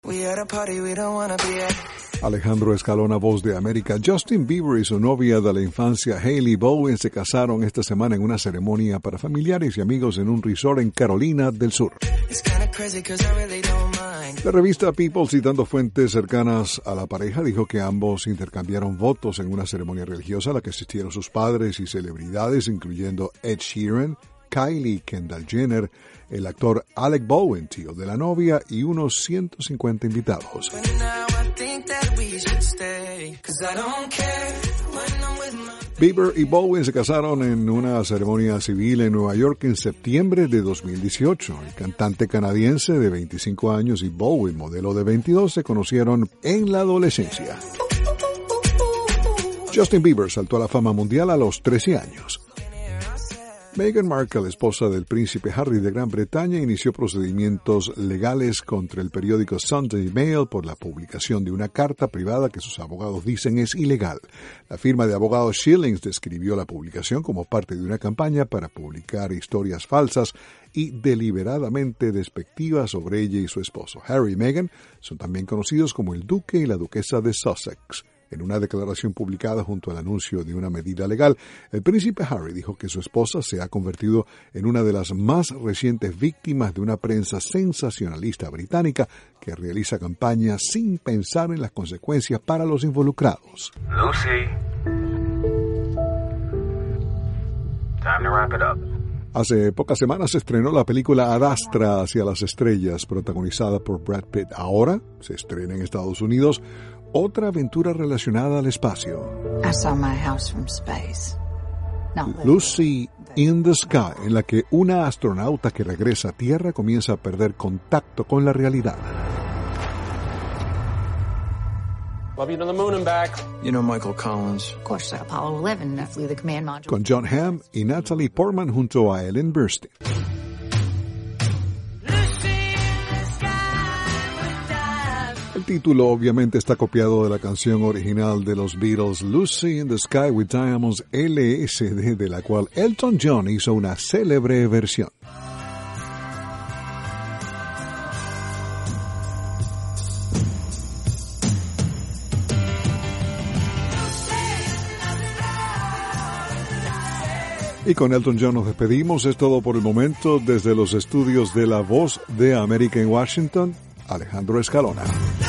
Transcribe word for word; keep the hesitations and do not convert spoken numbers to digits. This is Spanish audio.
Alejandro Escalona, Voz de América. Justin Bieber y su novia de la infancia, Hailey Bowen, se casaron esta semana en una ceremonia para familiares y amigos en un resort en Carolina del Sur. La revista People, citando fuentes cercanas a la pareja, dijo que ambos intercambiaron votos en una ceremonia religiosa a la que asistieron sus padres y celebridades, incluyendo Ed Sheeran, Kylie Kendall Jenner, el actor Alec Baldwin, tío de la novia, y unos ciento cincuenta invitados. Bieber y Baldwin se casaron en una ceremonia civil en Nueva York en septiembre de dos mil dieciocho. El cantante canadiense de veinticinco años y Baldwin, modelo de veintidós, se conocieron en la adolescencia. Justin Bieber saltó a la fama mundial a los trece años. Meghan Markle, esposa del príncipe Harry de Gran Bretaña, inició procedimientos legales contra el periódico Sunday Mail por la publicación de una carta privada que sus abogados dicen es ilegal. La firma de abogados Schillings describió la publicación como parte de una campaña para publicar historias falsas y deliberadamente despectivas sobre ella y su esposo. Harry y Meghan son también conocidos como el duque y la duquesa de Sussex. En una declaración publicada junto al anuncio de una medida legal, el príncipe Harry dijo que su esposa se ha convertido en una de las más recientes víctimas de una prensa sensacionalista británica que realiza campañas sin pensar en las consecuencias para los involucrados. Lucy. Time to wrap it up. Hace pocas semanas se estrenó la película Ad Astra hacia las estrellas, protagonizada por Brad Pitt. Ahora se estrena en Estados Unidos otra aventura relacionada al espacio. I saw my house from space. Lucy in the Sky, en la que una astronauta que regresa a Tierra comienza a perder contacto con la realidad. Love you to the moon and back. You know Michael Collins. Of course, Apollo eleven, I flew the command module. Con John Hamm y Natalie Portman junto a Ellen Burstyn. El título obviamente está copiado de la canción original de los Beatles, Lucy in the Sky with Diamonds, L S D, de la cual Elton John hizo una célebre versión. Y con Elton John nos despedimos. Es todo por el momento. Desde los estudios de La Voz de América en Washington, Alejandro Escalona.